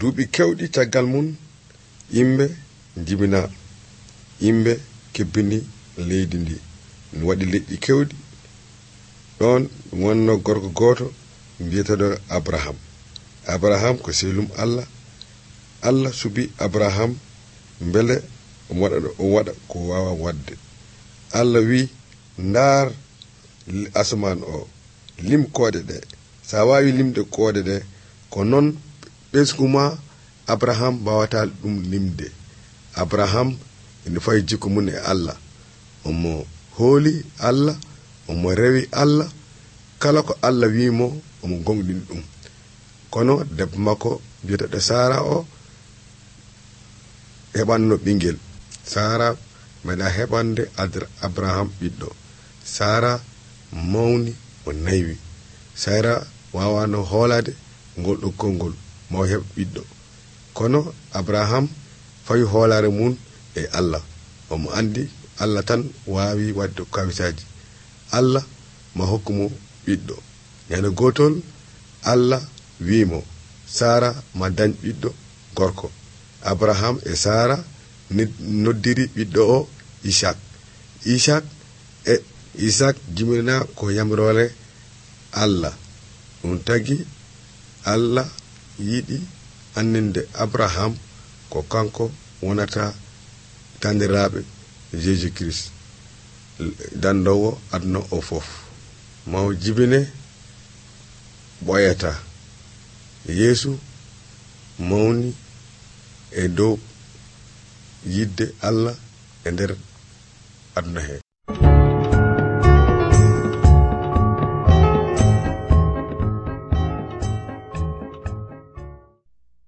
duuɓi kewɗi caggal mum yimɓe jibina yimɓe kebbini leydi ndi mi waɗi leƴƴi kewɗi ɗon wonno gorko gooto mbiyeteɗo abraham ko selum allah subi abraham beele o waɗa ko wawa wadde. Allah wi ndaar asaman o lim koode ɗe sa wawi limde koode ɗe ko noon ɓesguma abraham mbawata ɗum limde. abraham ene fayi jikko mum e Allah, omo hooli Allah, omo rewi Allah, kala ko Allah wimo omo gonɗini ɗum. kono debbo makko biyeteɗo sara o heɓanno ɓingel. sara meeɗa heɓande abraham ɓiɗɗo. sara mawni o naywi. sara wawano hoolade ngol ɗoggol ngol maw heɓ ɓiɗɗo. kono abraham fawi hoolare mum e Allah, omo andi Allah tan wawi wadde kawisaji. Allah ma hokkumo ɓiɗɗo. ñande gotol Allah wimo sara ma dañ ɓiɗɗo gorko. abraham e sara noddiri ɓiɗɗo o Isaac jimina ko yamrore Allah. ɗum tagi Allah yiɗi anninde abraham ko kanko wonata tandiraɓe Jésus Christ dandowo aduna o fof. maw jibine ɓoyata Yeesu mawni e dow yidde Allah e nder aduna he.